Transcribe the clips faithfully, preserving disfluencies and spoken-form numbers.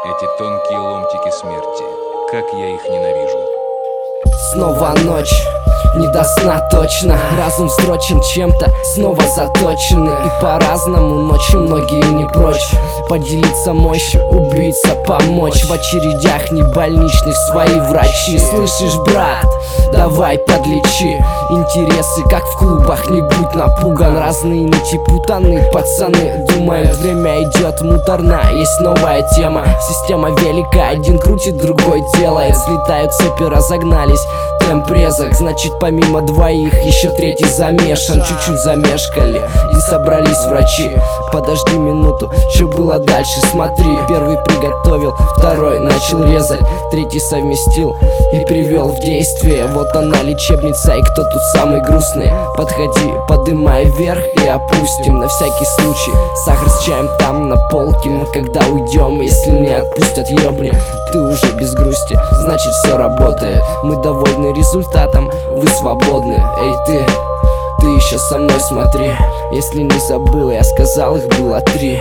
Эти тонкие ломтики смерти, как я их ненавижу. Снова ночь, не до сна точно. Разум строчен чем-то, снова заточены. И по-разному ночью многие не прочь поделиться мощью, убийца помочь. В очередях не больничных свои врачи. Слышишь, брат, давай подлечи интересы, как в клубах, не будь напуган. Разные нити путаны, пацаны думают, время идет муторно. Есть новая тема, система велика, один крутит, другой делает. Слетают цепи, разогнались, темп резок, значит помимо двоих еще третий замешан. Чуть-чуть замешкали и собрались врачи. Подожди минуту, что было дальше, смотри. Первый приготовил, второй начал резать, третий совместил и привел в действие. Вот она лечебница, и кто тут самый грустный? Подходи, подымай вверх и опустим на всякий случай. Сахар с чаем там на полке, мы когда уйдем, если не отпустят, ёбни, ты уже без грусти, значит все работает. Мы довольны результатом, вы свободны. Эй ты, ты еще со мной смотри. Если не забыл, я сказал, их было три.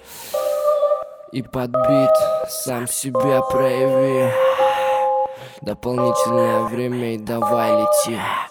И подбит, сам себя прояви. Дополнительное время и давай лети.